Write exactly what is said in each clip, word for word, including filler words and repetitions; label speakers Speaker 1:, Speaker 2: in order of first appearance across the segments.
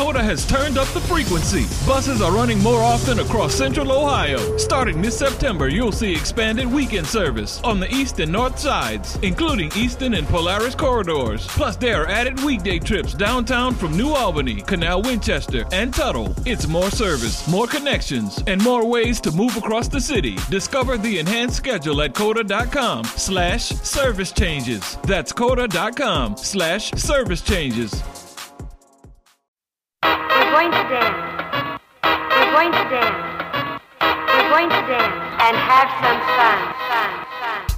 Speaker 1: Coda has turned up the frequency. Buses are running more often across Central Ohio. Starting this September, you'll see expanded weekend service on the east and north sides, including Easton and Polaris corridors. Plus, there are added weekday trips downtown from New Albany, Canal Winchester, and Tuttle. It's more service, more connections, and more ways to move across the city. Discover the enhanced schedule at coda.com slash service changes. That's coda.com slash service changes.
Speaker 2: We're going to dance. We're going to dance. We're going to dance and have some fun. Fun, fun.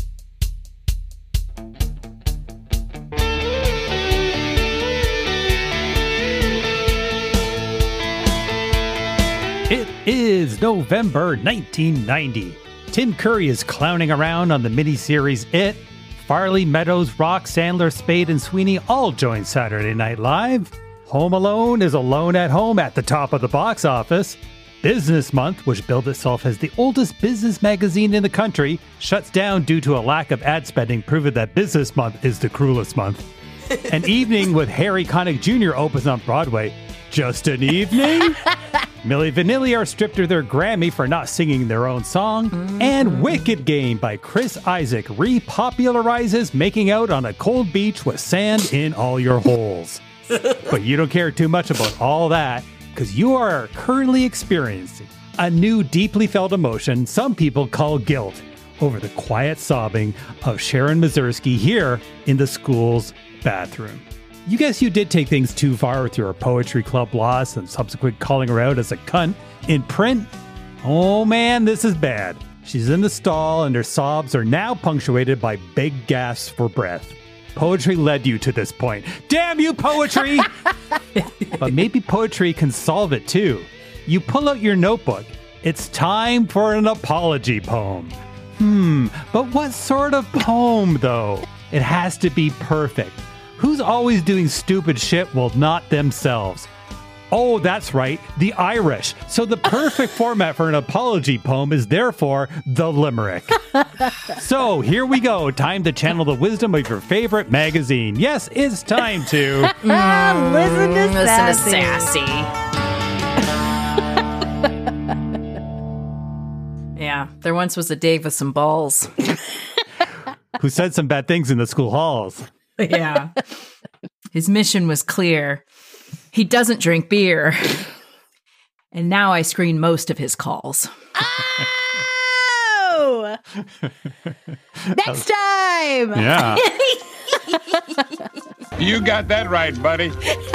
Speaker 3: It is November nineteen ninety. Tim Curry is clowning around on the miniseries It. Farley, Meadows, Rock, Sandler, Spade, and Sweeney all join Saturday Night Live. Home Alone is alone at home at the top of the box office. Business Month, which billed itself as the oldest business magazine in the country, shuts down due to a lack of ad spending, proving that Business Month is the cruelest month. An Evening with Harry Connick Junior opens on Broadway. Just an evening? Milli Vanilli are stripped of their Grammy for not singing their own song. Mm-hmm. And Wicked Game by Chris Isaak repopularizes making out on a cold beach with sand in all your holes. But you don't care too much about all that, because you are currently experiencing a new deeply felt emotion some people call guilt over the quiet sobbing of Sharon Mazursky here in the school's bathroom. You guess you did take things too far with your poetry club loss and subsequent calling her out as a cunt in print. Oh man, this is bad. She's in the stall and her sobs are now punctuated by big gasps for breath. Poetry led you to this point. Damn you, poetry! But maybe poetry can solve it too. You pull out your notebook. It's time for an apology poem. Hmm, but what sort of poem though? It has to be perfect. Who's always doing stupid shit? Well, not themselves. Oh, that's right, the Irish. So the perfect format for an apology poem is therefore the limerick. So here we go. Time to channel the wisdom of your favorite magazine. Yes, it's time to...
Speaker 4: mm, listen to
Speaker 5: listen
Speaker 4: Sassy.
Speaker 5: to Sassy. Yeah, there once was a Dave with some balls.
Speaker 3: Who said some bad things in the school halls.
Speaker 5: Yeah. His mission was clear. He doesn't drink beer. And now I screen most of his calls.
Speaker 4: Oh! Next time!
Speaker 3: Yeah.
Speaker 6: You got that right, buddy.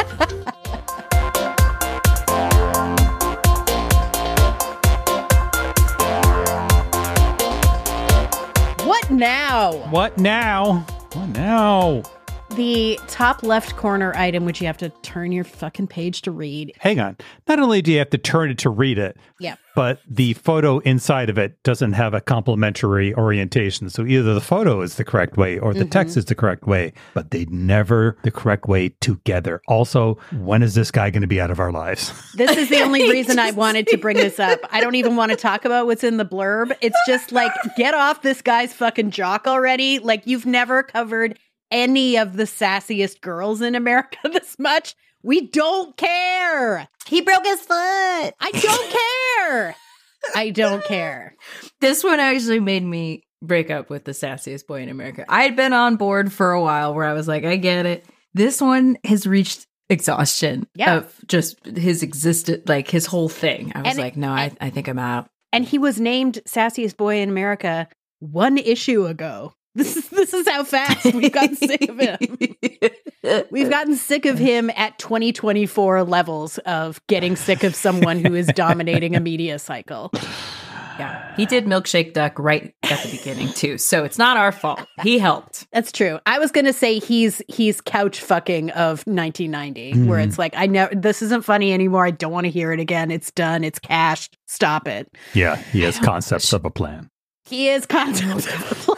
Speaker 4: What now?
Speaker 3: What now? What now?
Speaker 4: The top left corner item, which you have to turn your fucking page to read.
Speaker 3: Hang on. Not only do you have to turn it to read it,
Speaker 4: Yeah.
Speaker 3: but the photo inside of it doesn't have a complementary orientation. So either the photo is the correct way or the
Speaker 4: Mm-hmm.
Speaker 3: text is the correct way, but they never the correct way together. Also, when is this guy going to be out of our lives?
Speaker 4: This is the only reason I wanted to bring this up. I don't even want to talk about what's in the blurb. It's just like, get off this guy's fucking jock already. Like, you've never covered any of the sassiest girls in America this much. We don't care.
Speaker 5: He broke his foot.
Speaker 4: I don't care. I don't care.
Speaker 5: This one actually made me break up with the sassiest boy in America. I had been on board for a while where I was like, I get it. This one has reached exhaustion
Speaker 4: Yeah.
Speaker 5: of just his existence, like his whole thing. I was
Speaker 4: And-
Speaker 5: like, no, I, I think I'm out.
Speaker 4: And he was named Sassiest Boy in America one issue ago. This is this is how fast we've gotten sick of him. We've gotten sick of him at twenty twenty-four levels of getting sick of someone who is dominating a media cycle.
Speaker 5: Yeah. He did Milkshake Duck right at the beginning, too. So it's not our fault. He helped.
Speaker 4: That's true. I was going to say he's he's couch fucking of nineteen ninety, mm. where it's like, I know this isn't funny anymore. I don't want to hear it again. It's done. It's cached. Stop it.
Speaker 3: Yeah, he has concepts of a plan.
Speaker 4: He is concepts of a plan.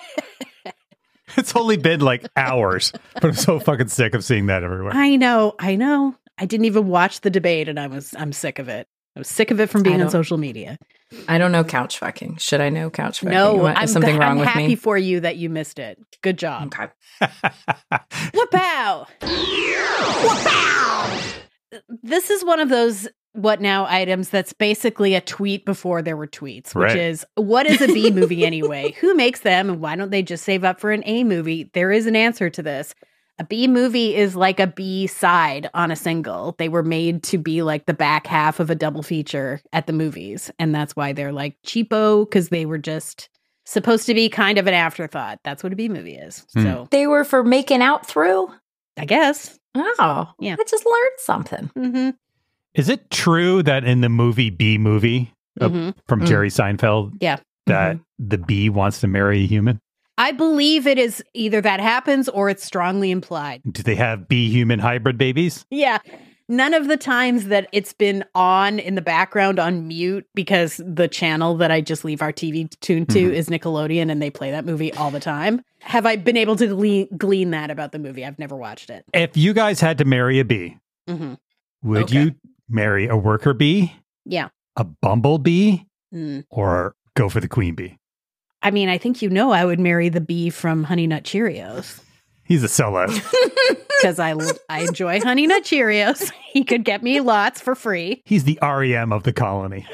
Speaker 3: It's only been like hours, but I'm so fucking sick of seeing that everywhere.
Speaker 4: I know. I know. I didn't even watch the debate and I was, I'm sick of it. I was sick of it from being on social media.
Speaker 5: I don't know couch fucking. Should I know couch fucking?
Speaker 4: No,
Speaker 5: What,
Speaker 4: I'm,
Speaker 5: is something wrong
Speaker 4: I'm
Speaker 5: with
Speaker 4: happy
Speaker 5: me?
Speaker 4: for you that you missed it. Good job.
Speaker 5: Okay.
Speaker 4: Whoop-pow! Whoop-pow! This is one of those what now items that's basically a tweet before there were tweets, which
Speaker 3: Right.
Speaker 4: is, what is a B movie anyway? Who makes them, and why don't they just save up for an A movie? There is an answer to this. A B movie is like a B side on a single. They were made to be like the back half of a double feature at the movies. And that's why they're like cheapo, because they were just supposed to be kind of an afterthought. That's what a B movie is.
Speaker 3: Hmm.
Speaker 4: So
Speaker 5: They were for making out through?
Speaker 4: I guess.
Speaker 5: Oh,
Speaker 4: Yeah.
Speaker 5: I just learned something.
Speaker 4: Mm-hmm.
Speaker 3: Is it true that in the movie B Movie uh,
Speaker 4: Mm-hmm.
Speaker 3: from
Speaker 5: Mm.
Speaker 3: Jerry Seinfeld,
Speaker 4: Yeah.
Speaker 3: that the bee wants to marry a human?
Speaker 4: I believe it is either that happens or it's strongly implied.
Speaker 3: Do they have bee human hybrid babies?
Speaker 4: Yeah. None of the times that it's been on in the background on mute, because the channel that I just leave our T V tuned to
Speaker 3: Mhm.
Speaker 4: is Nickelodeon and they play that movie all the time, have I been able to glean, glean that about the movie. I've never watched it.
Speaker 3: If you guys had to marry a bee,
Speaker 4: Mm-hmm.
Speaker 3: would
Speaker 5: Okay.
Speaker 3: you marry a worker bee,
Speaker 4: Yeah.
Speaker 3: a bumblebee,
Speaker 4: Mm.
Speaker 3: or go for the queen bee?
Speaker 4: I mean, I think you know I would marry the bee from Honey Nut Cheerios
Speaker 3: He's a sellout.
Speaker 4: because I, I enjoy Honey Nut Cheerios. He could get me lots for free.
Speaker 3: He's the R E M of the colony.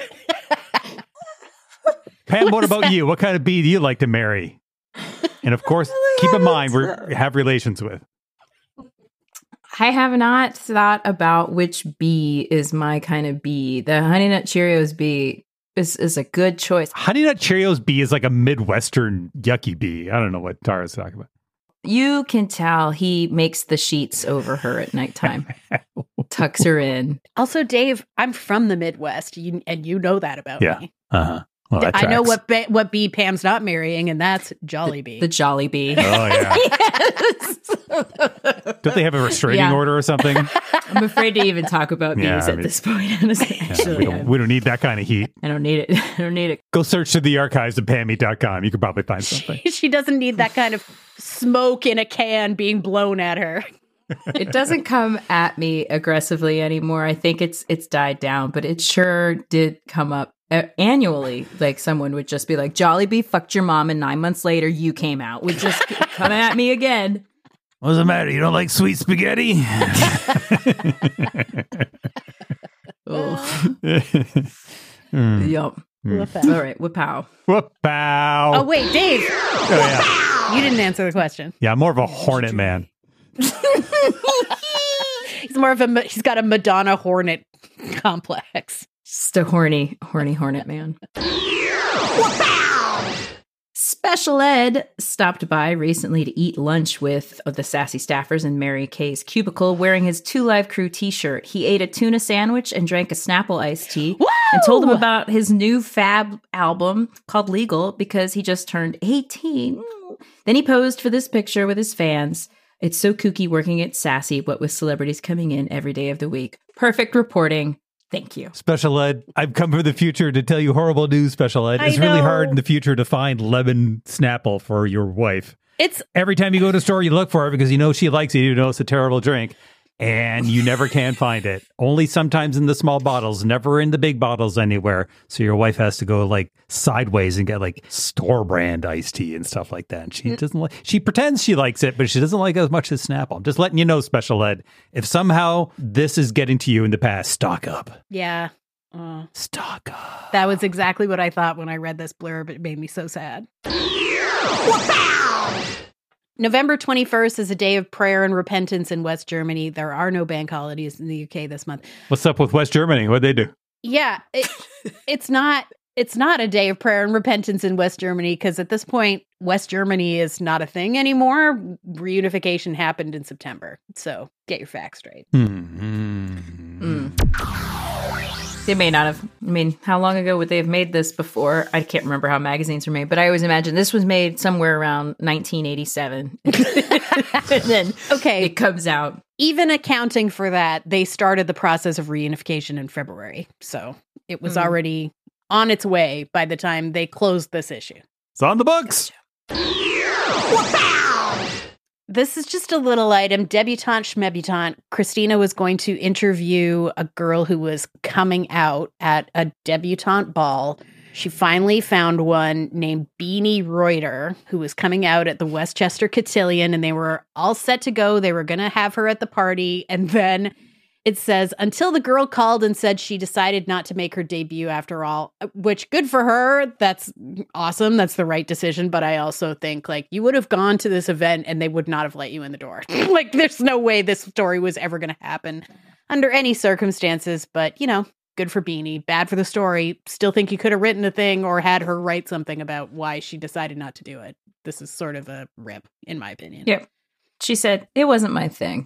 Speaker 3: Pam, what about you? What kind of bee do you like to marry? And of course, keep in mind we have relations with.
Speaker 5: I have not thought about which bee is my kind of bee. The Honey Nut Cheerios bee is, is a good choice.
Speaker 3: Honey Nut Cheerios bee is like a Midwestern yucky bee. I don't know what Tara's talking about.
Speaker 5: You can tell he makes the sheets over her at nighttime, tucks her in.
Speaker 4: Also, Dave, I'm from the Midwest, you, and you know that about
Speaker 3: Yeah.
Speaker 4: me.
Speaker 3: Uh-huh. Well, that
Speaker 4: I know
Speaker 3: tracks.
Speaker 4: what ba- what bee Pam's not marrying, and that's Jolly Bee.
Speaker 5: The Jolly Bee.
Speaker 3: Oh, yeah.
Speaker 5: Yes.
Speaker 3: Don't they have a restraining
Speaker 5: Yeah.
Speaker 3: order or something?
Speaker 5: I'm afraid to even talk about bees
Speaker 3: Yeah, I
Speaker 5: at
Speaker 3: mean-
Speaker 5: this point. Honestly,
Speaker 3: Yeah,
Speaker 5: actually,
Speaker 3: we, don't, we don't need that kind of heat.
Speaker 5: I don't need it. I don't need it.
Speaker 3: Go search to the archives of Pammy dot com. You could probably find something.
Speaker 4: she doesn't need that kind of smoke in a can being blown at her.
Speaker 5: It doesn't come at me aggressively anymore. I think it's it's died down, but it sure did come up uh, annually. Like someone would just be like, "Jollibee fucked your mom," and nine months later, you came out. Would just come at me again.
Speaker 3: What's the matter? You don't like sweet spaghetti?
Speaker 5: Oh,
Speaker 3: mm.
Speaker 5: yup.
Speaker 4: Whoop
Speaker 5: All right, whip-pow.
Speaker 3: Whoop-pow.
Speaker 4: Oh wait, Dave,
Speaker 3: Oh, yeah.
Speaker 4: you didn't answer the question.
Speaker 3: Yeah, I'm more of a hornet man.
Speaker 4: He's more of a ma- he's got a Madonna hornet complex.
Speaker 5: Just a horny, horny hornet man. Special Ed stopped by recently to eat lunch with the sassy staffers in Mary Kay's cubicle wearing his Two Live Crew t-shirt. He ate a tuna sandwich and drank a Snapple iced tea and told him
Speaker 4: Woo!
Speaker 5: about his new fab album called Legal because he just turned eighteen. Then he posed for this picture with his fans. It's so kooky working at Sassy, what with celebrities coming in every day of the week. Perfect reporting. Thank you.
Speaker 3: Special Ed, I've come from the future to tell you horrible news, Special Ed.
Speaker 4: I
Speaker 3: It's really
Speaker 4: know.
Speaker 3: hard in the future to find lemon Snapple for your wife.
Speaker 4: It's
Speaker 3: Every time you go to a store, you look for it because you know she likes it, you know it's a terrible drink, and you never can find it. Only sometimes in the small bottles, never in the big bottles anywhere. So your wife has to go like sideways and get like store brand iced tea and stuff like that. And she doesn't like, she pretends she likes it, but she doesn't like it as much as Snapple. I'm just letting you know, Special Ed, if somehow this is getting to you in the past, stock up.
Speaker 4: yeah. Uh,
Speaker 3: Stock up.
Speaker 4: that was exactly what I thought when I read this blurb. It made me so sad. November twenty-first is a day of prayer and repentance in West Germany. There are no bank holidays in the U K this month.
Speaker 3: What's up with West Germany? What'd they do?
Speaker 4: Yeah, it, it's not it's not a day of prayer and repentance in West Germany because at this point, West Germany is not a thing anymore. Reunification happened in September. So get your facts straight.
Speaker 3: Hmm.
Speaker 5: They may not have. I mean, how long ago would they have made this before? I can't remember how magazines were made, but I always imagine this was made somewhere around nineteen eighty-seven. And then
Speaker 4: Okay.
Speaker 5: it comes out.
Speaker 4: Even accounting for that, they started the process of reunification in February. So it was
Speaker 5: Mm.
Speaker 4: already on its way by the time they closed this issue.
Speaker 3: It's on the books.
Speaker 4: This is just a little item. Debutante schmebutante. Christina was going to interview a girl who was coming out at a debutante ball. She finally found one named Beanie Reuter, who was coming out at the Westchester Cotillion, and they were all set to go. They were going to have her at the party. And then It says, until the girl called and said she decided not to make her debut after all, which good for her. That's awesome. That's the right decision. But I also think like you would have gone to this event and they would not have let you in the door. Like there's no way this story was ever going to happen under any circumstances. But, you know, good for Beanie. Bad for the story. Still think you could have written a thing or had her write something about why she decided not to do it. This is sort of a rip, in my opinion.
Speaker 5: Yep. She said, it wasn't my thing.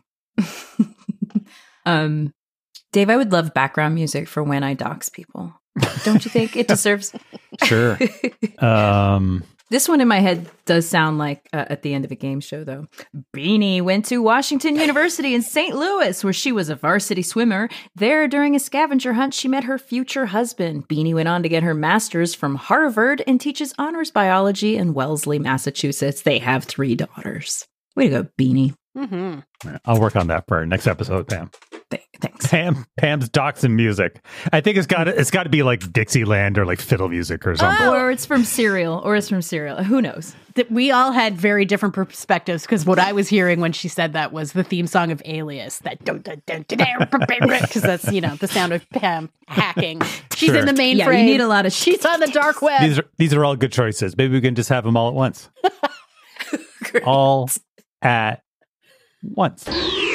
Speaker 5: Um, Dave, I would love background music for when I dox people. Don't you think it deserves?
Speaker 3: Sure. um,
Speaker 5: this one in my head does sound like uh, at the end of a game show, though. Beanie went to Washington University in Saint Louis, where she was a varsity swimmer. There, during a scavenger hunt, she met her future husband. Beanie went on to get her master's from Harvard and teaches honors biology in Wellesley, Massachusetts. They have three daughters. Way to go, Beanie.
Speaker 4: Mm-hmm.
Speaker 3: I'll work on that for our next episode, Pam.
Speaker 5: Th- thanks.
Speaker 3: Pam, Pam's docs and music. I think it's got to, it's got to be like Dixieland or like fiddle music or something.
Speaker 5: Or it's from Serial, or it's from Serial. Who knows?
Speaker 4: That we all had very different perspectives because what I was hearing when she said that was the theme song of Alias. That because that's you know the sound of Pam hacking. She's
Speaker 3: Sure.
Speaker 4: in the mainframe.
Speaker 5: Yeah, you need a lot of.
Speaker 4: She's on the dark web.
Speaker 3: These are these are all good choices. Maybe we can just have them all at once. all at once.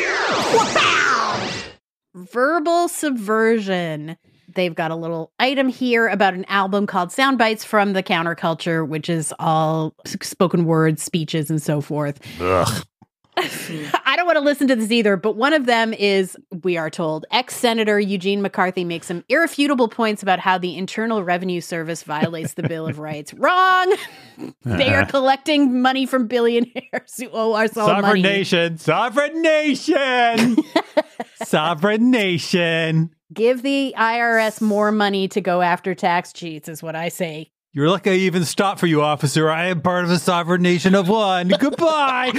Speaker 4: Verbal subversion. They've got a little item here about an album called Soundbites from the Counterculture, which is all spoken word speeches and so forth.
Speaker 3: Ugh.
Speaker 4: I don't want to listen to this either, but one of them is, we are told, ex-Senator Eugene McCarthy makes some irrefutable points about how the Internal Revenue Service violates the Bill of Rights. Wrong! They are collecting money from billionaires who owe us all
Speaker 3: Sovereign
Speaker 4: money.
Speaker 3: nation, sovereign nation, sovereign nation.
Speaker 4: Give the I R S more money to go after tax cheats, is what I say.
Speaker 3: You're lucky I even stopped for you, officer. I am part of a sovereign nation of one. Goodbye.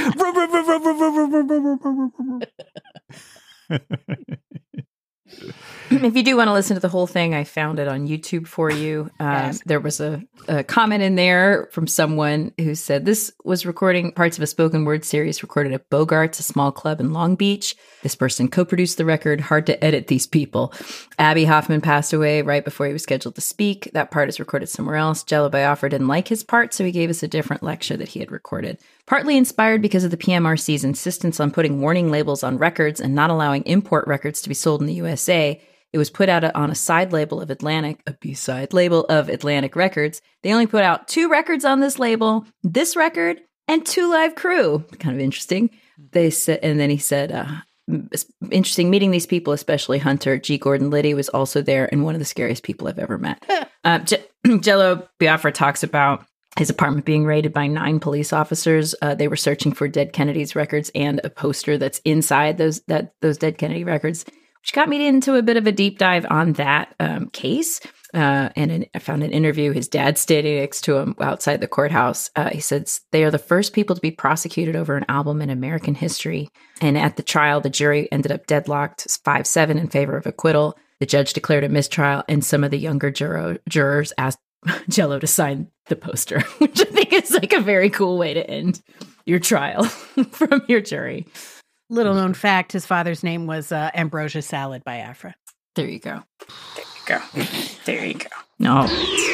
Speaker 5: If you do want to listen to the whole thing, I found it on YouTube for you. Um,
Speaker 4: Yes.
Speaker 5: There was a, a comment in there from someone who said this was recording parts of a spoken word series recorded at Bogart's, a small club in Long Beach. This person co-produced the record. Hard to edit these people. Abby Hoffman passed away right before he was scheduled to speak. That part is recorded somewhere else. Jello Biafra didn't like his part, so he gave us a different lecture that he had recorded. Partly inspired because of the P M R C's insistence on putting warning labels on records and not allowing import records to be sold in the U S A, it was put out on a side label of Atlantic, a B-side label of Atlantic Records. They only put out two records on this label, this record and Two Live Crew. Kind of interesting. They said, and then he said, uh, interesting meeting these people, especially Hunter. G. Gordon Liddy was also there and one of the scariest people I've ever met. uh, J- Jello Biafra talks about his apartment being raided by nine police officers. Uh, they were searching for Dead Kennedy's records and a poster that's inside those that those Dead Kennedy records, which got me into a bit of a deep dive on that um, case. Uh, and an, I found an interview, his dad standing next to him outside the courthouse. Uh, he said, they are the first people to be prosecuted over an album in American history. And at the trial, the jury ended up deadlocked five seven in favor of acquittal. The judge declared a mistrial, and some of the younger juror, jurors asked Jello to sign the poster, which I think is like a very cool way to end your trial from your jury.
Speaker 4: Little known fact, his father's name was uh, Ambrosia Salad Biafra.
Speaker 5: There you go. There you go. There you go. No.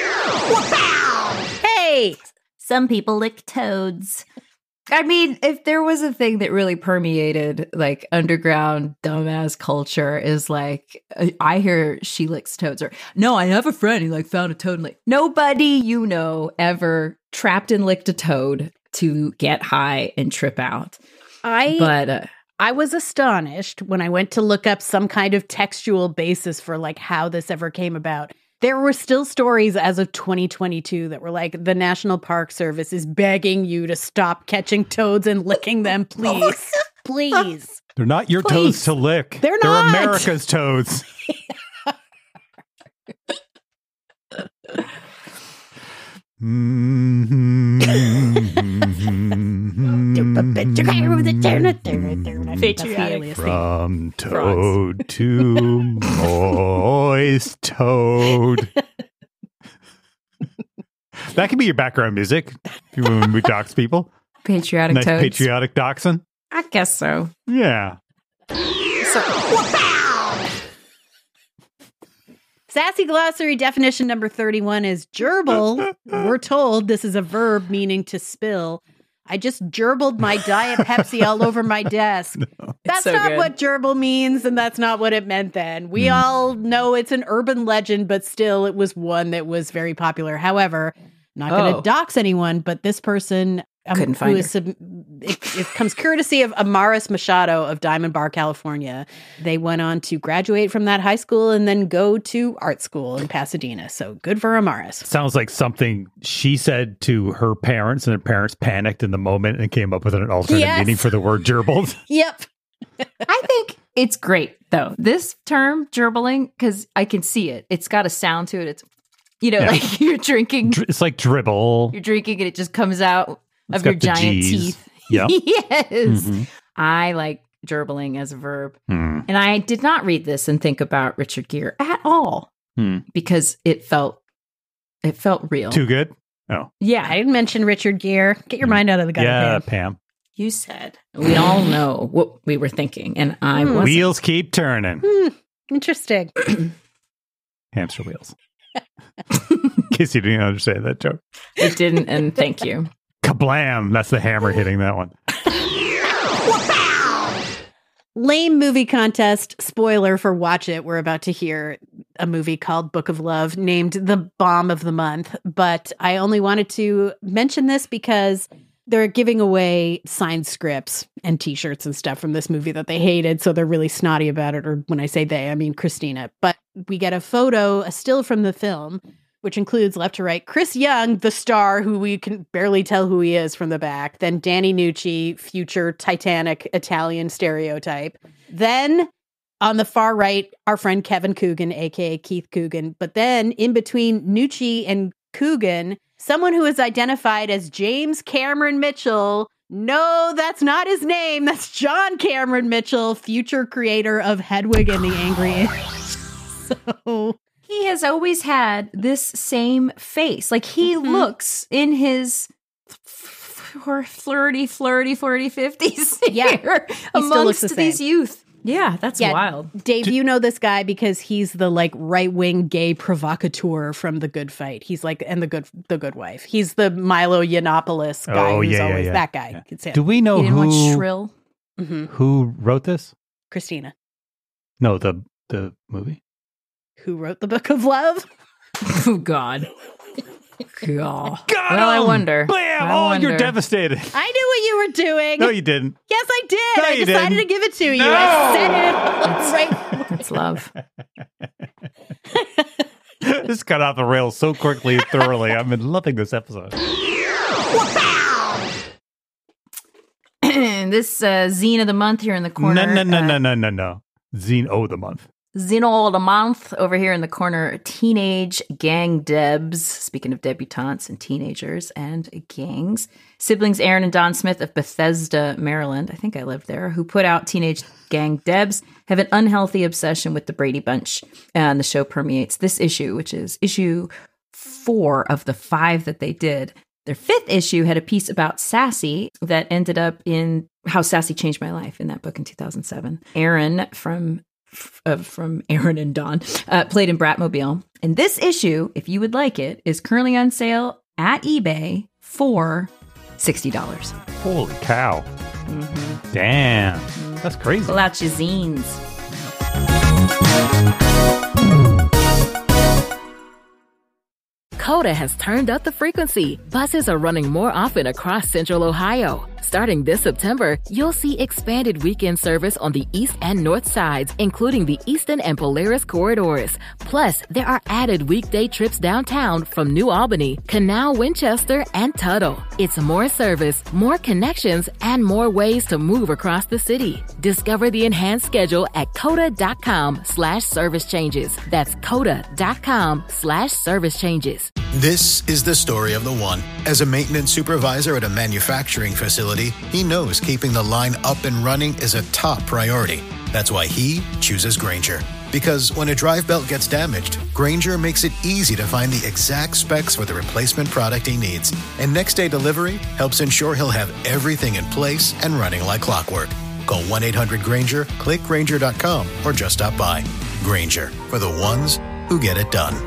Speaker 4: Hey!
Speaker 5: Some people lick toads. I mean, if there was a thing that really permeated like underground dumbass culture is like, I hear she licks toads, or no, I have a friend who like found a toad and like, nobody you know ever trapped and licked a toad to get high and trip out.
Speaker 4: I
Speaker 5: But uh,
Speaker 4: I was astonished when I went to look up some kind of textual basis for like how this ever came about. There were still stories as of twenty twenty-two that were like, the National Park Service is begging you to stop catching toads and licking them, please. Please.
Speaker 3: They're not your
Speaker 4: Please.
Speaker 3: toads to lick.
Speaker 4: They're
Speaker 3: They're
Speaker 4: not.
Speaker 3: America's toads.
Speaker 5: Patriotic.
Speaker 3: From toad to moist toad. That could be your background music when we dox people.
Speaker 5: Patriotic
Speaker 3: Nice
Speaker 5: toads.
Speaker 3: patriotic doxing.
Speaker 5: I guess so.
Speaker 3: Yeah.
Speaker 5: So,
Speaker 4: Sassy Glossary definition number thirty-one is gerbil. We're told this is a verb meaning to spill. I just gerbiled my Diet Pepsi all over my desk. No. That's so not good. What gerbil means, and that's not what it meant then. We mm. all know it's an urban legend, but still it was one that was very popular. However, not going to oh. dox anyone, but this person um,
Speaker 5: couldn't find
Speaker 4: who is sub- it, it comes courtesy of Amaris Machado of Diamond Bar, California. They went on to graduate from that high school and then go to art school in Pasadena. So good for Amaris.
Speaker 3: Sounds like something she said to her parents, and her parents panicked in the moment and came up with an alternate yes. meaning for the word gerbil.
Speaker 4: Yep.
Speaker 5: I think it's great, though. This term, gerbling, because I can see it. It's got a sound to it. It's, you know, yeah. like you're drinking.
Speaker 3: It's like dribble.
Speaker 5: You're drinking and it just comes out it's of your giant G's. Teeth.
Speaker 3: Yeah.
Speaker 5: Yes. Mm-hmm. I like gerbling as a verb. Mm. And I did not read this and think about Richard Gere at all mm. because it felt it felt real.
Speaker 3: Too good? Oh.
Speaker 4: Yeah. I didn't mention Richard Gere. Get your mm. mind out of the gutter.
Speaker 3: Yeah, Pam. Pam.
Speaker 5: You said. We all know what we were thinking, and I mm. wasn't.
Speaker 3: Wheels keep turning.
Speaker 4: Mm. Interesting.
Speaker 3: Hamster wheels. In case you didn't understand that joke.
Speaker 5: I didn't, and thank you.
Speaker 3: Kablam! That's the hammer hitting that one.
Speaker 4: Lame movie contest. Spoiler for Watch It. We're about to hear a movie called Book of Love named the Bomb of the Month. But I only wanted to mention this because they're giving away signed scripts and t-shirts and stuff from this movie that they hated. So they're really snotty about it. Or when I say they, I mean Christina. But we get a photo, a still from the film, which includes left to right Chris Young, the star, who we can barely tell who he is from the back. Then Danny Nucci, future Titanic Italian stereotype. Then on the far right, our friend Kevin Coogan, a k a. Keith Coogan. But then in between Nucci and Coogan, someone who is identified as James Cameron Mitchell. No, that's not his name. That's John Cameron Mitchell, future creator of Hedwig and the Angry Inch. So
Speaker 5: he has always had this same face. Like he mm-hmm. looks in his flirty, flirty, flirty fifties.
Speaker 4: Yeah,
Speaker 5: amongst the these youth. Yeah, that's yeah, wild.
Speaker 4: Dave, Do- you know this guy because he's the like right-wing gay provocateur from The Good Fight. He's like, and the good, the Good Wife. He's the Milo Yiannopoulos guy.
Speaker 3: Oh,
Speaker 4: who's
Speaker 3: yeah,
Speaker 4: always
Speaker 3: yeah, yeah.
Speaker 4: that guy.
Speaker 3: Yeah. Do we know
Speaker 5: he didn't
Speaker 3: who
Speaker 5: watch Shrill?
Speaker 4: Mm-hmm.
Speaker 3: Who wrote this?
Speaker 4: Christina.
Speaker 3: No, the the movie.
Speaker 4: Who wrote the Book of Love?
Speaker 5: Oh God. God.
Speaker 3: Got
Speaker 5: well, I wonder.
Speaker 3: Bam!
Speaker 5: I
Speaker 3: oh,
Speaker 5: wonder.
Speaker 3: You're devastated.
Speaker 4: I knew what you were doing.
Speaker 3: No, you didn't.
Speaker 4: Yes, I did.
Speaker 3: No,
Speaker 4: I
Speaker 3: you
Speaker 4: decided
Speaker 3: didn't.
Speaker 4: to give it to you.
Speaker 3: No!
Speaker 4: I said it right.
Speaker 5: It's love.
Speaker 3: This got off the rails so quickly and thoroughly. I've been loving this episode.
Speaker 5: This uh, zine of the month here in the corner.
Speaker 3: No, no, no,
Speaker 5: uh,
Speaker 3: no, no, no, no. Zine of the month.
Speaker 5: Zino of the month over here in the corner. Teenage gang debs. Speaking of debutantes and teenagers and gangs. Siblings Aaron and Don Smith of Bethesda, Maryland. I think I lived there. Who put out Teenage Gang Debs. Have an unhealthy obsession with the Brady Bunch. And the show permeates this issue, which is issue four of the five that they did. Their fifth issue had a piece about Sassy that ended up in How Sassy Changed My Life in that book in two thousand seven. Aaron from uh, from Aaron and Don uh, played in Bratmobile. And this issue, if you would like it, is currently on sale at eBay for sixty dollars.
Speaker 3: Holy cow.
Speaker 5: Mm-hmm.
Speaker 3: Damn. That's crazy.
Speaker 5: Pull out your zines.
Speaker 7: Coda has turned up the frequency. Buses are running more often across Central Ohio. Starting this September, you'll see expanded weekend service on the east and north sides, including the Eastern and Polaris corridors. Plus, there are added weekday trips downtown from New Albany, Canal, Winchester, and Tuttle. It's more service, more connections, and more ways to move across the city. Discover the enhanced schedule at coda.com slash service changes. That's coda.com slash service changes.
Speaker 8: This is the story of the one. As a maintenance supervisor at a manufacturing facility, he knows keeping the line up and running is a top priority. That's why he chooses Grainger. Because when a drive belt gets damaged, Grainger makes it easy to find the exact specs for the replacement product he needs. And next day delivery helps ensure he'll have everything in place and running like clockwork. Call one eight hundred Grainger, click Grainger dot com, or just stop by. Grainger, for the ones who get it done.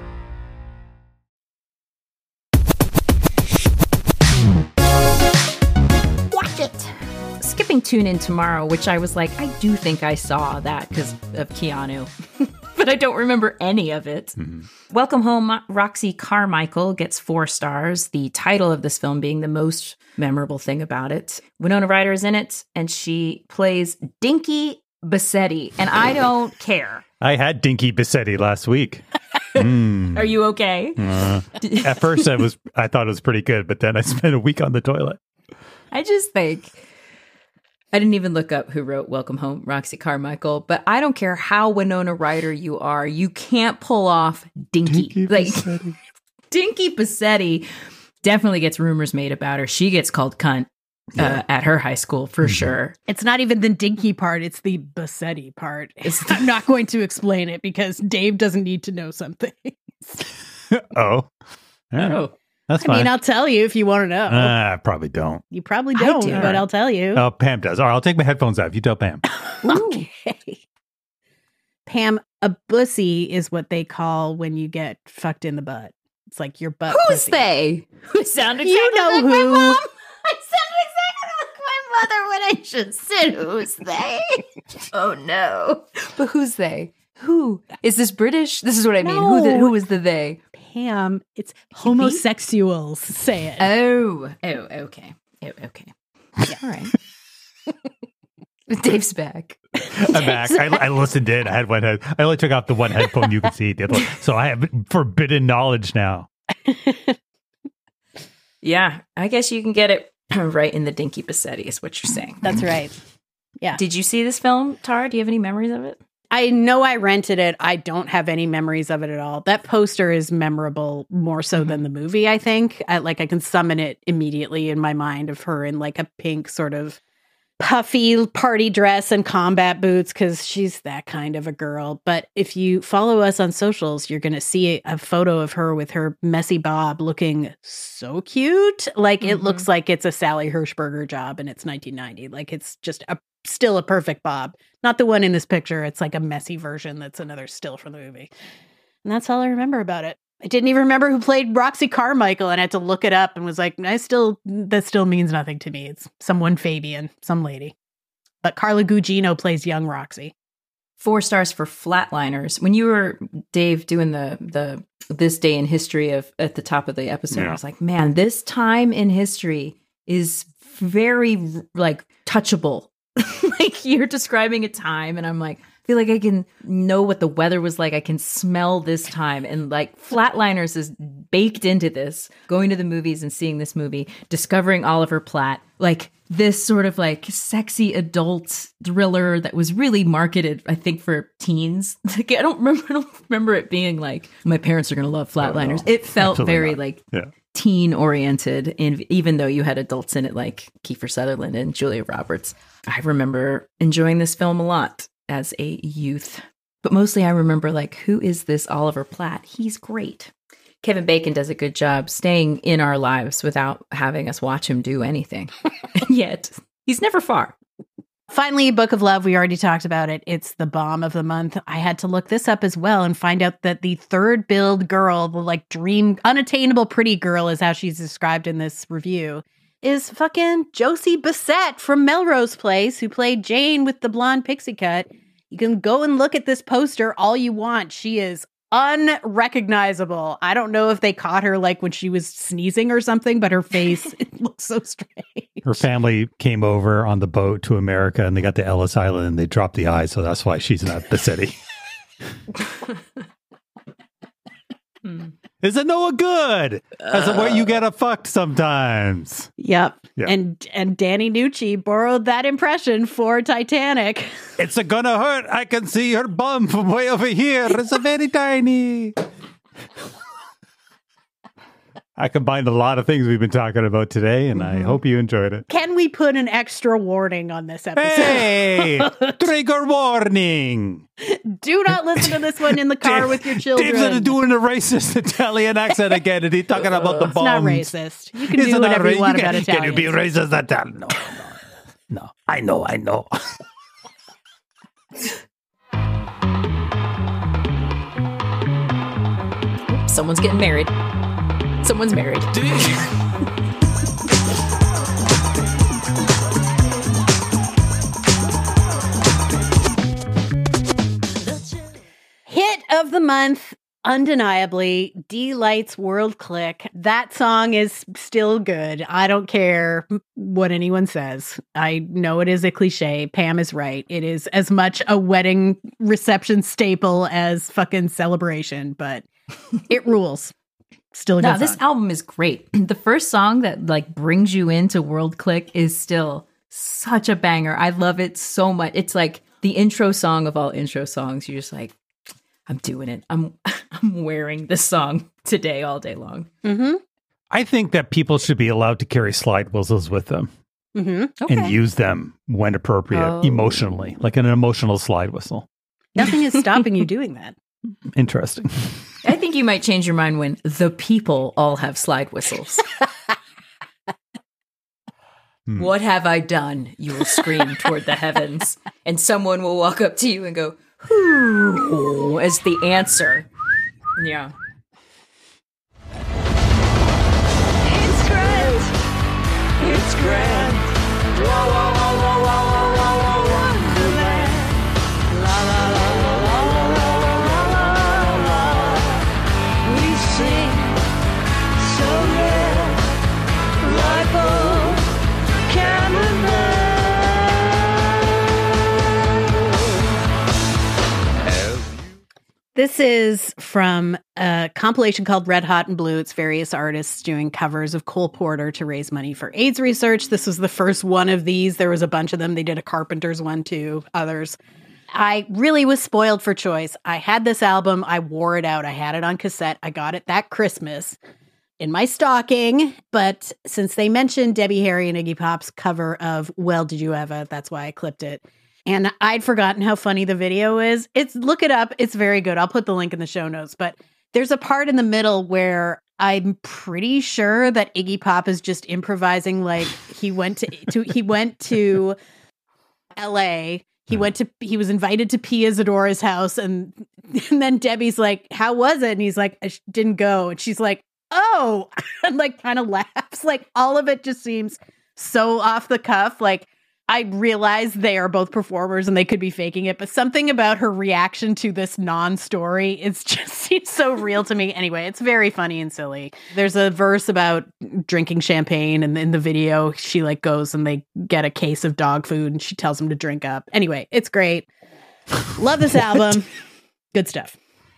Speaker 5: Watch it. Skipping Tune In tomorrow, which I was like, I do think I saw that because of Keanu. But I don't remember any of it. Mm-hmm. Welcome Home, Roxy Carmichael gets four stars. The title of this film being the most memorable thing about it. Winona Ryder is in it, and she plays Dinky Bassetti, and I don't care.
Speaker 3: I had Dinky Bassetti last week. Mm.
Speaker 5: Are you okay?
Speaker 3: Uh, at first, I was I thought it was pretty good, but then I spent a week on the toilet.
Speaker 5: I just think... I didn't even look up who wrote Welcome Home, Roxy Carmichael, but I don't care how Winona Ryder you are, you can't pull off Dinky.
Speaker 3: Dinky
Speaker 5: like
Speaker 3: Bassetti.
Speaker 5: Dinky Bassetti definitely gets rumors made about her. She gets called cunt uh, yeah. at her high school for mm-hmm. sure.
Speaker 4: It's not even the Dinky part, it's the Bassetti part. It's, I'm not going to explain it because Dave doesn't need to know something.
Speaker 3: oh.
Speaker 5: Oh.
Speaker 3: That's
Speaker 4: I
Speaker 3: fine.
Speaker 4: mean, I'll tell you if you want to know.
Speaker 3: Uh, I probably don't.
Speaker 4: You probably don't, do. but I'll tell you.
Speaker 3: Oh, Pam does. All right, I'll take my headphones off. You tell Pam.
Speaker 4: Okay. Pam, a bussy is what they call when you get fucked in the butt. It's like your butt.
Speaker 5: Who's
Speaker 4: pussy.
Speaker 5: they? Who sound exactly
Speaker 4: you know
Speaker 5: like
Speaker 4: who.
Speaker 5: my mom? I sound exactly like my mother when I should said who's they. Oh no! But who's they? Who is this British? This is what I mean.
Speaker 4: No.
Speaker 5: Who the, who is the they?
Speaker 4: Pam, it's homosexuals. Say it.
Speaker 5: Oh, oh, okay, oh, okay. Yeah. All right. Dave's back.
Speaker 3: I'm back. I, I listened in. I had one head. I only took off the one headphone you could see. The other one. So I have forbidden knowledge now.
Speaker 5: Yeah, I guess you can get it right in the Dinky Bassetti is what you're saying.
Speaker 4: That's right. Yeah.
Speaker 5: Did you see this film, Tara? Do you have any memories of it?
Speaker 4: I know I rented it. I don't have any memories of it at all. That poster is memorable more so mm-hmm. than the movie, I think. I, like, I can summon it immediately in my mind of her in, like, a pink sort of puffy party dress and combat boots because she's that kind of a girl. But if you follow us on socials, you're going to see a photo of her with her messy bob looking so cute. Like, mm-hmm. it looks like it's a Sally Hershberger job and it's nineteen ninety. Like, it's just a still a perfect bob. Not the one in this picture. It's like a messy version that's another still from the movie. And that's all I remember about it. I didn't even remember who played Roxy Carmichael and I had to look it up and was like, I still, that still means nothing to me. It's someone Fabian, some lady. But Carla Gugino plays young Roxy.
Speaker 5: Four stars for Flatliners. When you were, Dave, doing the the this day in history of at the top of the episode, yeah. I was like, man, this time in history is very like touchable. Like you're describing a time and I'm like, I feel like I can know what the weather was like. I can smell this time. And like Flatliners is baked into this, going to the movies and seeing this movie, discovering Oliver Platt, like this sort of like sexy adult thriller that was really marketed, I think, for teens. Like I don't remember, I don't remember it being like, my parents are going to love Flatliners. Oh, no. It felt Absolutely very not. like yeah. teen oriented. And even though you had adults in it like Kiefer Sutherland and Julia Roberts, I remember enjoying this film a lot as a youth. But mostly I remember like, who is this Oliver Platt? He's great. Kevin Bacon does a good job staying in our lives without having us watch him do anything. And yet, he's never far.
Speaker 4: Finally, Book of Love. We already talked about it. It's the bomb of the month. I had to look this up as well and find out that the third build girl, the like dream, unattainable pretty girl is how she's described in this review, is fucking Josie Bassett from Melrose Place, who played Jane with the blonde pixie cut. You can go and look at this poster all you want. She is unrecognizable. I don't know if they caught her like when she was sneezing or something, but her face it looks so strange.
Speaker 3: Her family came over on the boat to America and they got to Ellis Island and they dropped the eye, so that's why she's not the city. hmm. Isn't Noah good? That's uh, where you get a fucked sometimes.
Speaker 4: Yep. yep. And and Danny Nucci borrowed that impression for Titanic.
Speaker 3: It's a gonna hurt. I can see her bum from way over here. It's a very tiny. I combined a lot of things we've been talking about today, and mm-hmm. I hope you enjoyed it.
Speaker 4: Can we put an extra warning on this episode?
Speaker 3: Hey! Trigger warning!
Speaker 4: Do not listen to this one in the car Dave, with your children.
Speaker 3: Dave's doing a racist Italian accent again, and he's talking about the bombs.
Speaker 4: It's not racist. You can it's do whatever ra- you want you
Speaker 3: can,
Speaker 4: about Italian.
Speaker 3: Can you be racist Italian? No, no, no. I know, I know.
Speaker 5: Someone's getting married. Someone's married.
Speaker 4: Hit of the month, undeniably, D-Light's World Click. That song is still good. I don't care what anyone says. I know it is a cliche. Pam is right. It is as much a wedding reception staple as fucking Celebration, but it rules. Still a good
Speaker 5: No,
Speaker 4: song.
Speaker 5: this album is great. The first song that like brings you into World Click is still such a banger. I love it so much. It's like the intro song of all intro songs. You're just like, I'm doing it. I'm I'm wearing this song today all day long.
Speaker 4: Mm-hmm.
Speaker 3: I think that people should be allowed to carry slide whistles with them
Speaker 4: Mm-hmm.
Speaker 5: Okay.
Speaker 3: and use them when appropriate,
Speaker 5: Oh.
Speaker 3: emotionally, like an emotional slide whistle.
Speaker 4: Nothing is stopping you doing that.
Speaker 3: Interesting.
Speaker 5: I think you might change your mind when the people all have slide whistles.
Speaker 3: Hmm.
Speaker 5: What have I done? You will scream toward the heavens, and someone will walk up to you and go, "Ooh," as the answer. Yeah.
Speaker 2: It's grand. It's grand. Whoa, whoa, whoa, whoa, whoa, whoa, whoa, wonderland. La, la, la, la, la, la, la, la, la. We sing so rare, like old cameramen.
Speaker 4: This is from a compilation called Red Hot and Blue. It's various artists doing covers of Cole Porter to raise money for AIDS research. This was the first one of these. There was a bunch of them. They did a Carpenters one too, others. I really was spoiled for choice. I had this album. I wore it out. I had it on cassette. I got it that Christmas in my stocking. But since they mentioned Debbie Harry and Iggy Pop's cover of Well, Did You Ever? That's why I clipped it. And I'd forgotten how funny the video is. It's look it up. It's very good. I'll put the link in the show notes. But there's a part in the middle where I'm pretty sure that Iggy Pop is just improvising. Like he went to, to he went to L A. He went to he was invited to Pia Zadora's house, and and then Debbie's like, "How was it?" And he's like, "I sh- didn't go." And she's like, "Oh," and like kind of laughs. Like all of it just seems so off the cuff. Like. I realize they are both performers and they could be faking it, but something about her reaction to this non-story, it's just seems so real to me. Anyway, it's very funny and silly. There's a verse about drinking champagne, and in the video, she like goes and they get a case of dog food and she tells them to drink up. Anyway, it's great. Love this album. Good stuff.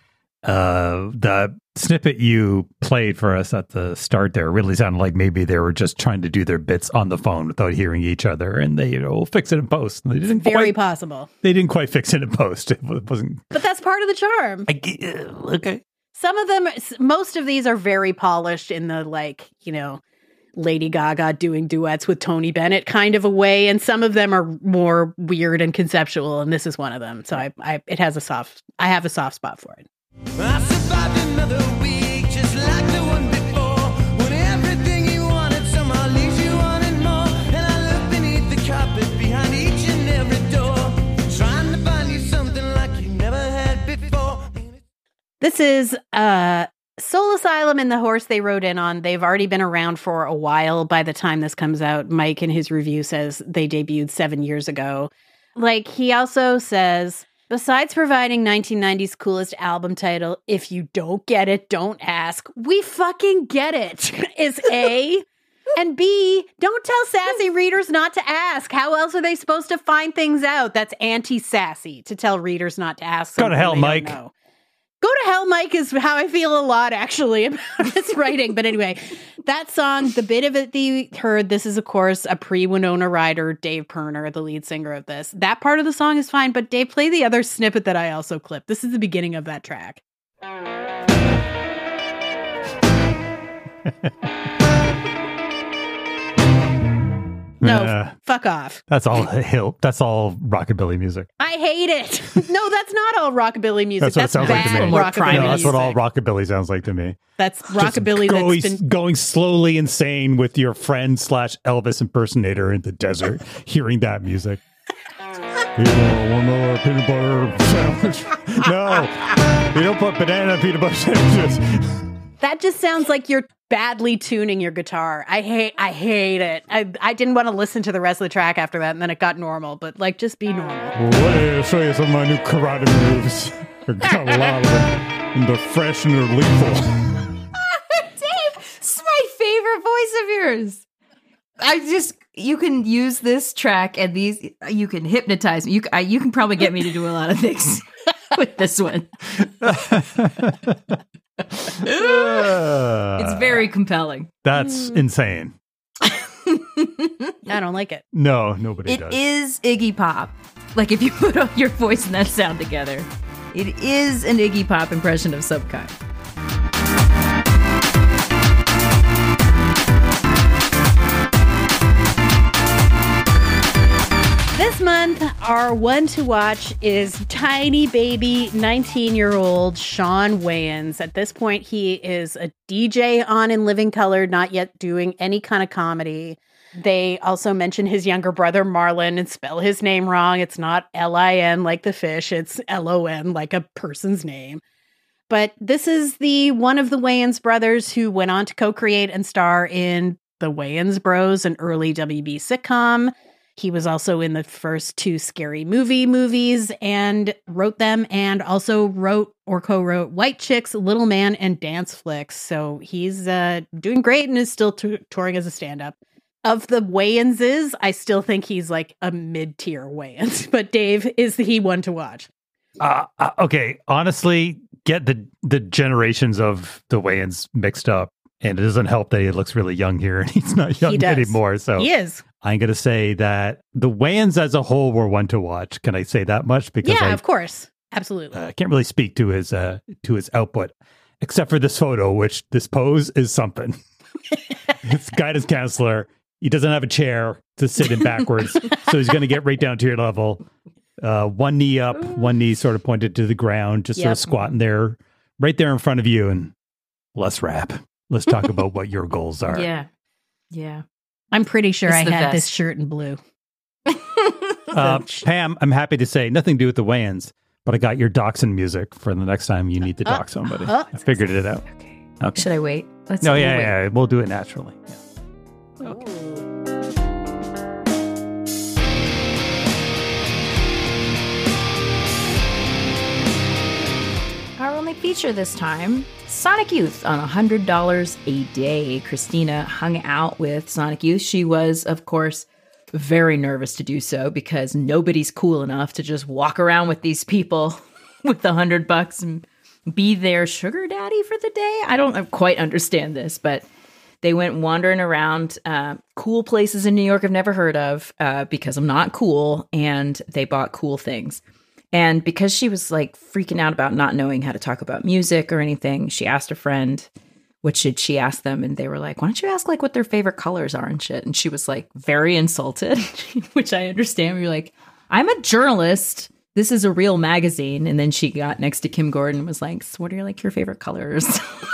Speaker 3: Uh, the snippet you played for us at the start there really sounded like maybe they were just trying to do their bits on the phone without hearing each other, and they, you know, fix it in post. And they didn't
Speaker 4: Very
Speaker 3: quite,
Speaker 4: possible.
Speaker 3: They didn't quite fix it in post. It wasn't.
Speaker 4: But that's part of the charm.
Speaker 3: I, uh, okay.
Speaker 4: Some of them, most of these are very polished in the like, you know, Lady Gaga doing duets with Tony Bennett kind of a way, and some of them are more weird and conceptual, and this is one of them. So I, I it has a soft, I have a soft spot for it.
Speaker 9: I survived another week just like the one before, when everything you wanted somehow leaves you wanting more, and I look beneath the carpet behind each and every door, trying to find you something like you never had before.
Speaker 4: This is uh, Soul Asylum and the Horse They Rode In On. They've already been around for a while by the time this comes out. Mike in his review says they debuted seven years ago. Like, he also says, besides providing nineteen nineties coolest album title, if you don't get it, don't ask. We fucking get it, is A. And B, don't tell sassy readers not to ask. How else are they supposed to find things out? That's anti-sassy, to tell readers not to ask.
Speaker 3: Go to hell,
Speaker 4: they don't
Speaker 3: Mike.
Speaker 4: know. Go to hell, Mike, is how I feel a lot, actually, about his writing. But anyway, that song, the bit of it that you heard, this is, of course, a pre-Winona Ryder, Dave Pirner, the lead singer of this. That part of the song is fine, but Dave, play the other snippet that I also clipped. This is the beginning of that track. No,
Speaker 3: Uh,
Speaker 4: fuck off.
Speaker 3: That's all hill. That's all rockabilly music.
Speaker 4: I hate it. No, that's not all rockabilly music.
Speaker 3: That's what it sounds
Speaker 4: bad
Speaker 3: like to me.
Speaker 5: More
Speaker 4: rockabilly
Speaker 5: primate
Speaker 3: No, that's what all
Speaker 4: music.
Speaker 3: rockabilly sounds like to me.
Speaker 4: That's
Speaker 3: Just
Speaker 4: rockabilly
Speaker 3: going,
Speaker 4: that's been...
Speaker 3: going slowly insane with your friend slash Elvis impersonator in the desert, hearing that music. You know, one more peanut butter sandwich. No, you don't put banana peanut butter sandwiches.
Speaker 4: That just sounds like you're badly tuning your guitar. I hate I hate it. I I didn't want to listen to the rest of the track after that, and then it got normal, but like just be normal.
Speaker 10: Well, I'll show you some of my new karate moves. I've got a lot of them. And they're fresh and they're lethal.
Speaker 5: Dave, this is my favorite voice of yours. I just, you can use this track and these, you can hypnotize me. You, I, you can probably get me to do a lot of things with this one. It's very compelling.
Speaker 3: That's insane.
Speaker 4: I don't like it.
Speaker 3: No, nobody
Speaker 5: It
Speaker 3: does.
Speaker 5: is Iggy Pop. Like if you put all your voice and that sound together, it is an Iggy Pop impression of some kind.
Speaker 4: This month, our one to watch is tiny baby nineteen-year-old Sean Wayans. At this point, he is a D J on In Living Color, not yet doing any kind of comedy. They also mention his younger brother, Marlon, and spell his name wrong. It's not L I N like the fish. It's L O N like a person's name. But this is the one of the Wayans brothers who went on to co-create and star in The Wayans Bros, an early W B sitcom. He was also in the first two Scary Movie movies and wrote them, and also wrote or co-wrote White Chicks, Little Man, and Dance Flicks. So he's uh, doing great and is still t- touring as a stand-up. Of the Wayanses, I still think he's like a mid-tier Wayans. But Dave, is he one to watch?
Speaker 3: Uh, uh, okay, honestly, get the the generations of the Wayans mixed up, and it doesn't help that he looks really young here, and he's not young
Speaker 4: He does.
Speaker 3: anymore. So
Speaker 4: He is.
Speaker 3: I'm going to say that the Wayans as a whole were one to watch. Can I say that much? Because
Speaker 4: Yeah,
Speaker 3: I,
Speaker 4: of course. Absolutely.
Speaker 3: I can't really speak to his uh, to his output, except for this photo, which this pose is something. This guidance counselor, he doesn't have a chair to sit in backwards, so he's going to get right down to your level. Uh, one knee up, one knee sort of pointed to the ground, just sort
Speaker 4: Yep.
Speaker 3: of squatting there, right there in front of you. And let's rap. Let's talk about what your goals are.
Speaker 5: Yeah. Yeah.
Speaker 4: I'm pretty sure
Speaker 5: It's
Speaker 4: I
Speaker 5: the
Speaker 4: had
Speaker 5: best.
Speaker 4: this shirt in blue.
Speaker 3: Uh, Pam, I'm happy to say nothing to do with the Wayans, but I got your dachshund music for the next time you need to dock somebody.
Speaker 4: uh.
Speaker 3: I figured it out. Okay.
Speaker 5: Should I wait? Let's
Speaker 3: No,
Speaker 5: we'll
Speaker 3: yeah,
Speaker 5: wait.
Speaker 3: yeah, we'll do it naturally. Yeah.
Speaker 5: Our only feature this time, Sonic Youth on one hundred dollars a day. Christina hung out with Sonic Youth. She was, of course, very nervous to do so because nobody's cool enough to just walk around with these people with a hundred bucks and be their sugar daddy for the day. I don't quite understand this, but they went wandering around uh, cool places in New York I've never heard of uh, because I'm not cool, and they bought cool things. And because she was like freaking out about not knowing how to talk about music or anything, she asked a friend, what should she ask them? And they were like, why don't you ask like what their favorite colors are and shit? And she was like very insulted, which I understand. You're like, I'm a journalist. This is a real magazine. And then she got next to Kim Gordon and was like, so what are your, like your favorite colors?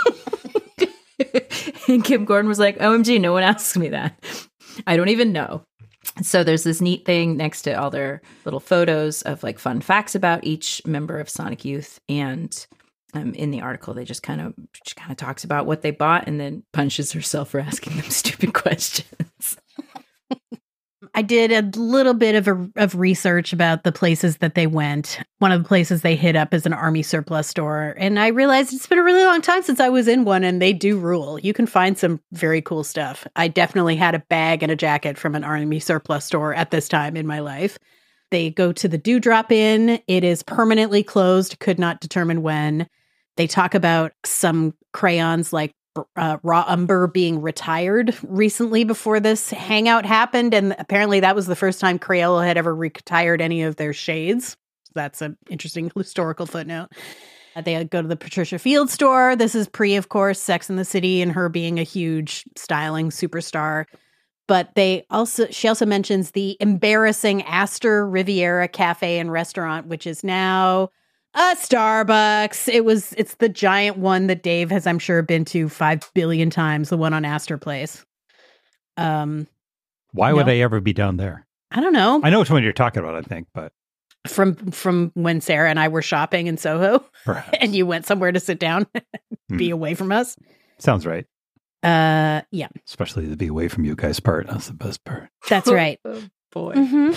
Speaker 5: And Kim Gordon was like, O M G, no one asks me that. I don't even know. So there's this neat thing next to all their little photos of like fun facts about each member of Sonic Youth. And um, in the article, they just kind of just kind of talks about what they bought and then punches herself for asking them stupid questions.
Speaker 4: I did a little bit of a, of research about the places that they went. One of the places they hit up is an army surplus store. And I realized it's been a really long time since I was in one, and they do rule. You can find some very cool stuff. I definitely had a bag and a jacket from an army surplus store at this time in my life. They go to the Dewdrop Inn. It is permanently closed, could not determine when. They talk about some crayons like Uh, Raw Umber being retired recently before this hangout happened, and apparently that was the first time Crayola had ever retired any of their shades. That's an interesting historical footnote. Uh, they go to the Patricia Field store. This is pre, of course, Sex and the City and her being a huge styling superstar. But they also she also mentions the embarrassing Astor Riviera Cafe and Restaurant, which is now a Starbucks. It was, it's the giant one that Dave has, I'm sure, been to five billion times, the one on Astor Place. Um,
Speaker 3: Why would
Speaker 4: No.
Speaker 3: I ever be down there?
Speaker 4: I don't know.
Speaker 3: I know which one you're talking about, I think, but
Speaker 4: From from when Sarah and I were shopping in Soho
Speaker 3: perhaps.
Speaker 4: and you went somewhere to sit down, be
Speaker 3: Hmm.
Speaker 4: away from us.
Speaker 3: Sounds right.
Speaker 4: Uh, yeah,
Speaker 3: Especially the be away from you guys part. That's the best part.
Speaker 4: that's right.
Speaker 5: Oh, boy.
Speaker 4: Mhm.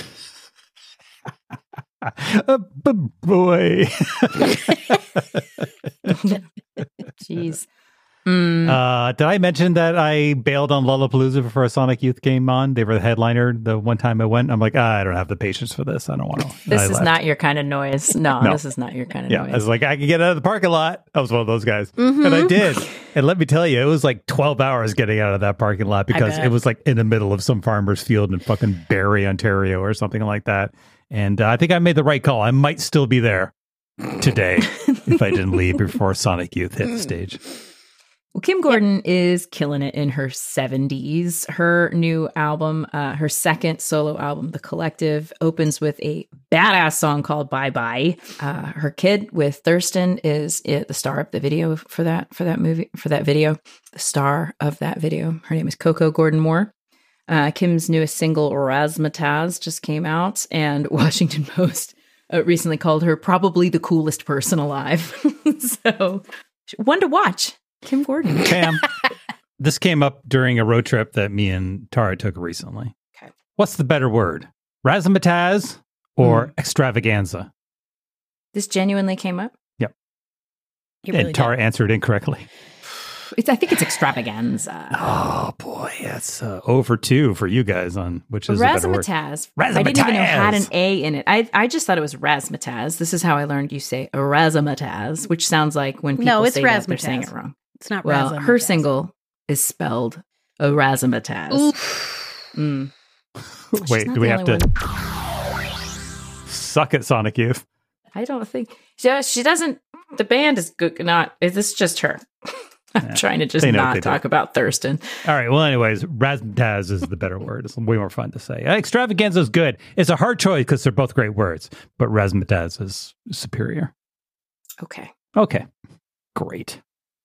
Speaker 3: Uh, b- boy.
Speaker 5: Jeez. Mm.
Speaker 3: Uh, did I mention that I bailed on Lollapalooza before a Sonic Youth came on? They were the headliner the one time I went. I'm like, ah, I don't have the patience for this. I don't want to.
Speaker 5: This is not your kind of noise. No,
Speaker 3: No.
Speaker 5: this is not your kind of
Speaker 3: Yeah,
Speaker 5: noise.
Speaker 3: I was like, I can get out of the parking lot. I was one of those guys.
Speaker 4: Mhm.
Speaker 3: And I did. And let me tell you, it was like twelve hours getting out of that parking lot because
Speaker 4: bet.
Speaker 3: it was like in the middle of some farmer's field in fucking Barrie, Ontario or something like that. And uh, I think I made the right call. I might still be there today if I didn't leave before Sonic Youth hit the stage.
Speaker 5: Well, Kim Gordon is killing it in her seventies. Her new album, uh, her second solo album, The Collective, opens with a badass song called Bye Bye. Uh, her kid with Thurston is it, the star of the video for that for that movie for that video. The star of that video. Her name is Coco Gordon Moore. Uh, Kim's newest single, Razzmatazz, just came out, and Washington Post uh, recently called her probably the coolest person alive. So, one to watch. Kim Gordon.
Speaker 3: Pam, this came up during a road trip that me and Tara took recently.
Speaker 5: Okay.
Speaker 3: What's the better word? Razzmatazz or
Speaker 5: Mm.
Speaker 3: extravaganza?
Speaker 5: This genuinely came up.
Speaker 3: Yep.
Speaker 4: It really
Speaker 3: and Tara answered incorrectly.
Speaker 5: It's, I think it's extravaganza.
Speaker 3: Oh boy, that's uh, over two for you guys on which is the better word.
Speaker 5: Razzmatazz. I didn't even know it had an A in it. I I just thought it was razzmatazz. This is how I learned you say a razzmatazz, which sounds like when people
Speaker 4: No, it's
Speaker 5: say that, they're saying
Speaker 4: razzmatazz.
Speaker 5: it wrong.
Speaker 4: It's not
Speaker 5: Well,
Speaker 4: razzmatazz.
Speaker 5: her single is spelled a razzmatazz. Mm.
Speaker 3: Wait,
Speaker 5: not
Speaker 3: do we
Speaker 5: the
Speaker 3: have to
Speaker 5: only one.
Speaker 3: suck at Sonic Youth?
Speaker 5: I don't think she, she doesn't. The band is good. Not. It's just her. I'm
Speaker 3: Yeah,
Speaker 5: trying to just
Speaker 3: they know what
Speaker 5: not
Speaker 3: they do.
Speaker 5: talk about Thurston.
Speaker 3: All right. Well, anyways, razzmatazz is the better word. It's way more fun to say. Uh, Extravaganza is good. It's a hard choice because they're both great words, but razzmatazz is superior.
Speaker 5: Okay.
Speaker 3: Okay. Great.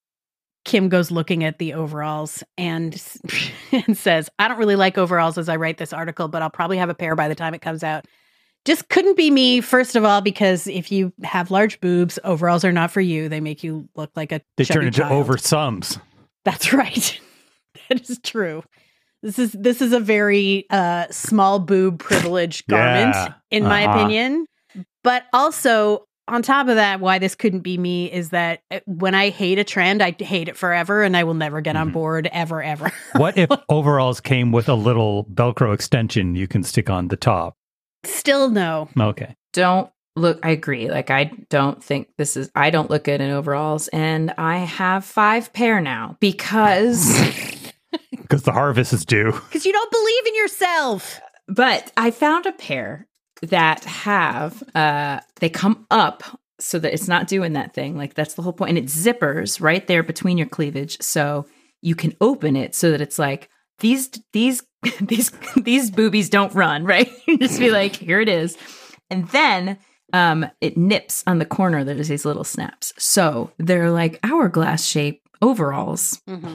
Speaker 4: Kim goes looking at the overalls and, and says, I don't really like overalls as I write this article, but I'll probably have a pair by the time it comes out. Just couldn't be me, first of all, because if you have large boobs, overalls are not for you. They make you look like a
Speaker 3: They
Speaker 4: chubby
Speaker 3: turn into
Speaker 4: child.
Speaker 3: over sums.
Speaker 4: That's right. That is true. This is this is a very uh, small boob privilege garment,
Speaker 3: Yeah.
Speaker 4: in my
Speaker 3: Uh-huh.
Speaker 4: opinion. But also, on top of that, why this couldn't be me is that uh, when I hate a trend, I hate it forever, and I will never get on
Speaker 3: Mhm.
Speaker 4: board ever, ever.
Speaker 3: What if overalls came with a little Velcro extension you can stick on the top?
Speaker 4: Still no.
Speaker 3: Okay.
Speaker 5: Don't look. I agree. Like, I don't think this is, I don't look good in overalls. And I have five pair now because,
Speaker 3: Because the harvest is due.
Speaker 4: Because you don't believe in yourself.
Speaker 5: but I found a pair that have, uh, they come up so that it's not doing that thing. Like, that's the whole point. And it zippers right there between your cleavage. So you can open it so that it's like, these, these, these, these boobies don't run, right? You just be like, here it is. And then um, it nips on the corner. There's these little snaps. So they're like hourglass shape overalls.
Speaker 4: Mm-hmm.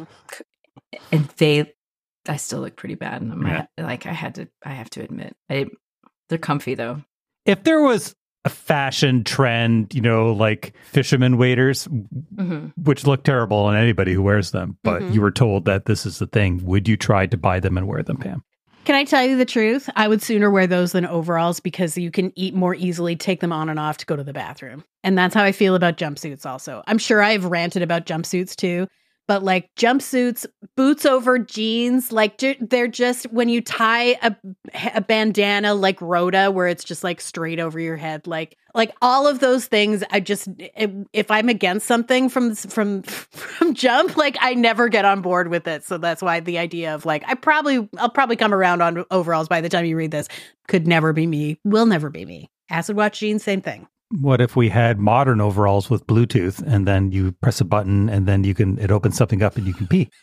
Speaker 5: And they, I still look pretty bad in them.
Speaker 3: Yeah.
Speaker 5: I, like I had to, I have to admit, I, they're comfy though.
Speaker 3: If there was a fashion trend, you know, like fisherman waders,
Speaker 5: Mm-hmm.
Speaker 3: which look terrible on anybody who wears them, but
Speaker 4: Mhm.
Speaker 3: you were told that this is the thing, would you try to buy them and wear them, Pam?
Speaker 4: Can I tell you the truth? I would sooner wear those than overalls because you can eat more easily, take them on and off to go to the bathroom. And that's how I feel about jumpsuits also. I'm sure I've ranted about jumpsuits too, but like jumpsuits, boots over jeans, like ju- they're just when you tie a, a bandana like Rhoda where it's just like straight over your head, like like all of those things. I just if, if I'm against something from from from Jump, like I never get on board with it. So that's why the idea of like I probably I'll probably come around on overalls by the time you read this. Could never be me. Will never be me. Acid wash jeans, same thing.
Speaker 3: What if we had modern overalls with Bluetooth and then you press a button and then you can, it opens something up and you can pee?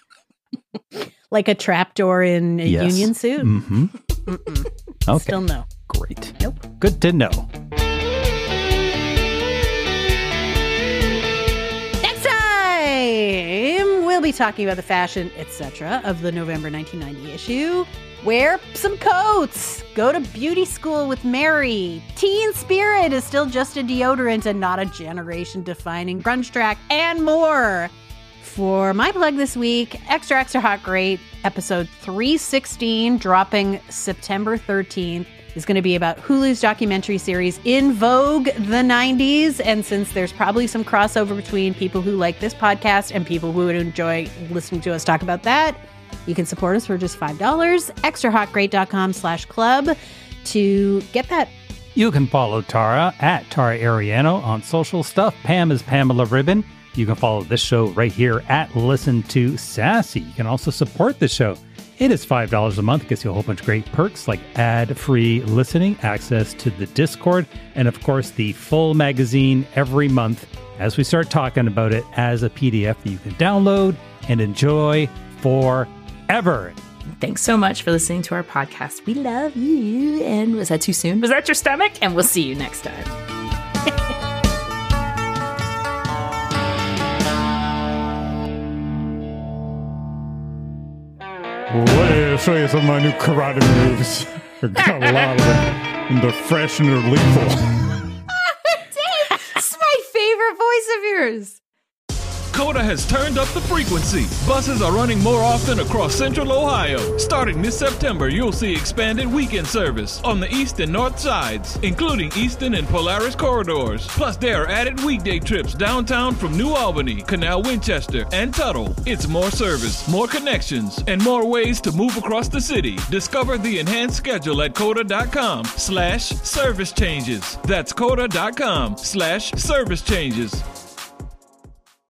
Speaker 4: Like a trapdoor in a
Speaker 3: Yes.
Speaker 4: union suit.
Speaker 3: Mm-hmm.
Speaker 4: Mm-mm.
Speaker 3: Okay.
Speaker 4: Still no.
Speaker 3: Great.
Speaker 4: Nope.
Speaker 3: Good to know.
Speaker 4: Next time, we'll be talking about the fashion, et cetera of the November nineteen ninety issue. Wear some coats. Go to beauty school with Mary. Teen Spirit is still just a deodorant and not a generation-defining grunge track, and more. For my plug this week, Extra Extra Hot Great, episode three sixteen, dropping September thirteenth, is going to be about Hulu's documentary series In Vogue the nineties. And since there's probably some crossover between people who like this podcast and people who would enjoy listening to us talk about that, you can support us for just five dollars. extrahotgreat.com slash club to get that.
Speaker 3: You can follow Tara at Tara Ariano on social stuff. Pam is Pamela Ribbon. You can follow this show right here at Listen to Sassy. You can also support the show. It is five dollars a month. It gets you a whole bunch of great perks like ad-free listening, access to the Discord, and of course the full magazine every month as we start talking about it as a P D F that you can download and enjoy forever.
Speaker 5: Thanks so much for listening to our podcast. We love you. And was that too soon? Was that your stomach? And we'll see you next time.
Speaker 10: Let me show you some of my new karate moves. I've got a lot of them, and they're fresh and they're lethal.
Speaker 5: Dave, this is my favorite voice of yours.
Speaker 1: Coda has turned up the frequency. Buses are running more often across Central Ohio. Starting this September, you'll see expanded weekend service on the east and north sides, including Eastern and Polaris corridors. Plus, there are added weekday trips downtown from New Albany, Canal Winchester, and Tuttle. It's more service, more connections, and more ways to move across the city. Discover the enhanced schedule at coda.com slash service changes. That's coda.com slash service changes.